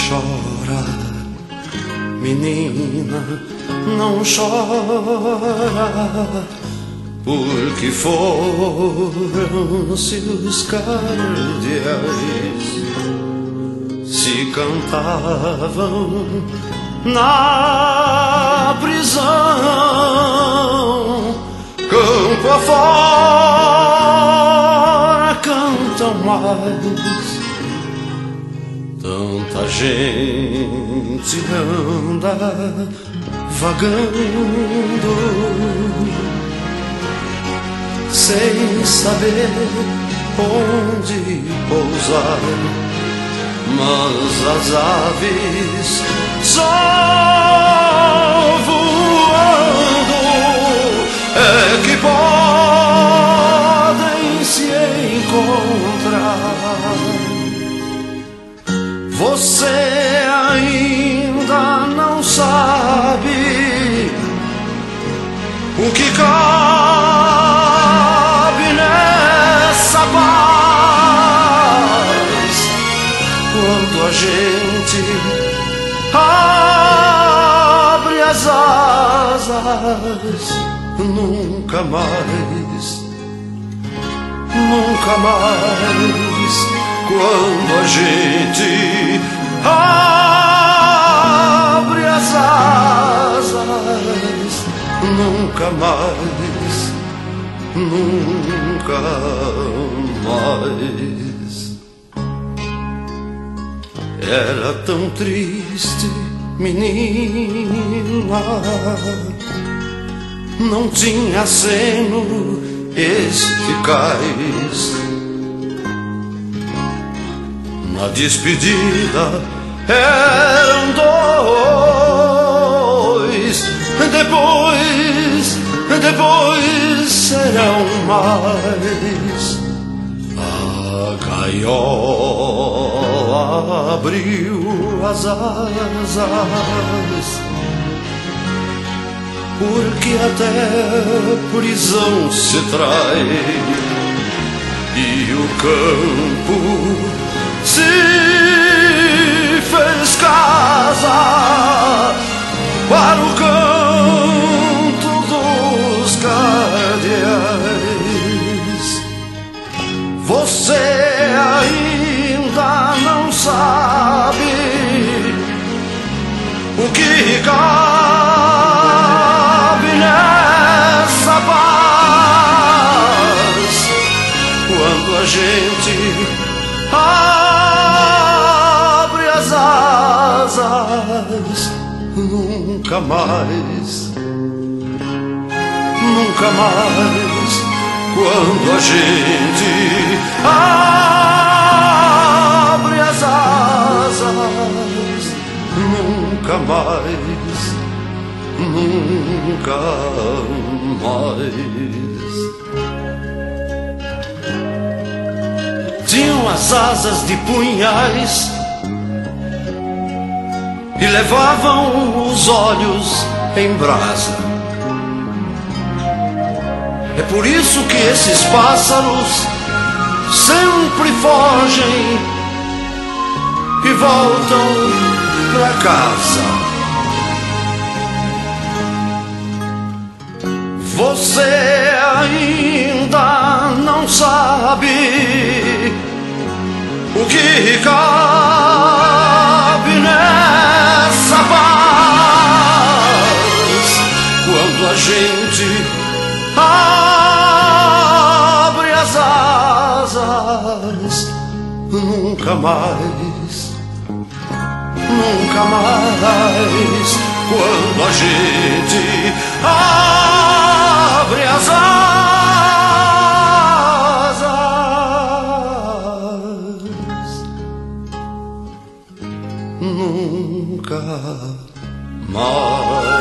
chora, menina, não chora, porque foram-se os cardeais, se cantavam na prisão, campo afora cantam mais. Tanta gente anda vagando sem saber onde pousar, mas as aves só voando é que podem se encontrar. Você ainda não sabe o que cabe nessa paz, quando a gente abre as asas. Nunca mais, nunca mais, quando a gente abre as asas, nunca mais, nunca mais. Era tão triste, menina, não tinha seno eficaz. Na despedida eram dois, depois serão mais. A gaiola abriu as asas, porque até prisão se trai, e o campo se fez casa para o canto dos cardeais. Você ainda não sabe o que cabe nessa paz, quando a gente abre as asas. Nunca mais, nunca mais, quando a gente abre as asas. Nunca mais, nunca mais. Tinham as asas de punhais e levavam os olhos em brasa. É por isso que esses pássaros sempre fogem e voltam pra casa. Você ainda não sabe o que cabe nessa paz, quando a gente abre as asas. Nunca mais, nunca mais, quando a gente abre as asas. Nunca mais.